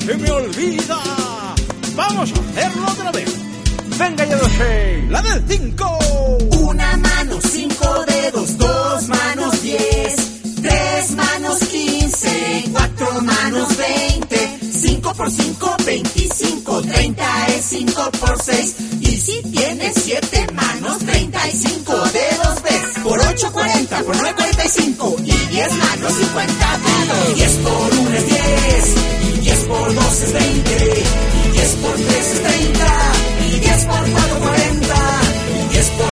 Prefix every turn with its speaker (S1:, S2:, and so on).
S1: se me olvida. Vamos a hacerlo otra vez. Venga, ya lo sé. La del 5.
S2: Una mano, 5 dedos, 2 manos, 10, 3 manos, 15, 4 manos, 20, 5 por 5, 25, 30 es 5 por 6. Y si tienes 7 manos, 35 dedos ves. Por 8, 40, por 9, 45. Y 10 manos, 50 dedos. 10 por 1 es 10. Y 10 por 2 es 20. Y 10 por 3 es 30. Y 10 por 4,